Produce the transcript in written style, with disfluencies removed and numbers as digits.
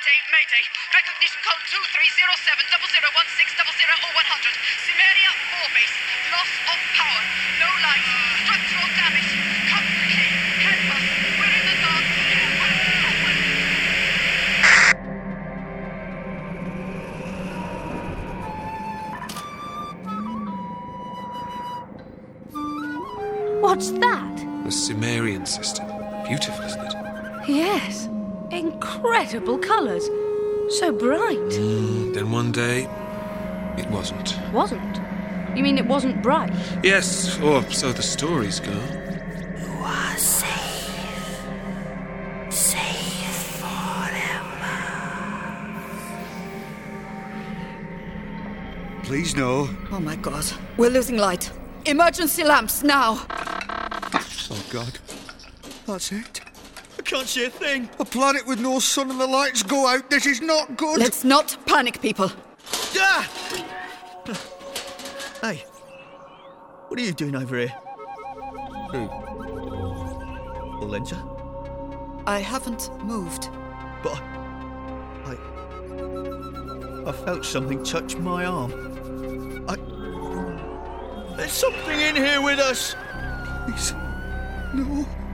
Mayday, mayday. Recognition code 2307 001600 or 100. Cimmeria 4 base. Loss of power. No light. Structural damage. Come quickly. Help us. We're in the dark. What's that? The Cimmerian system. Beautiful, isn't it? Yes. Incredible colours. So bright. Then one day, it wasn't. Wasn't? You mean it wasn't bright? Yes, or so the stories go. You are safe. Safe forever. Please, no. Oh my God. We're losing light. Emergency lamps, now! Oh, God. That's it. I can't see a thing. A planet with no sun and the lights go out. This is not good. Let's not panic, people. Ah! Hey, what are you doing over here? Who? Valentia? I haven't moved. But I felt something touch my arm. There's something in here with us. Please. No.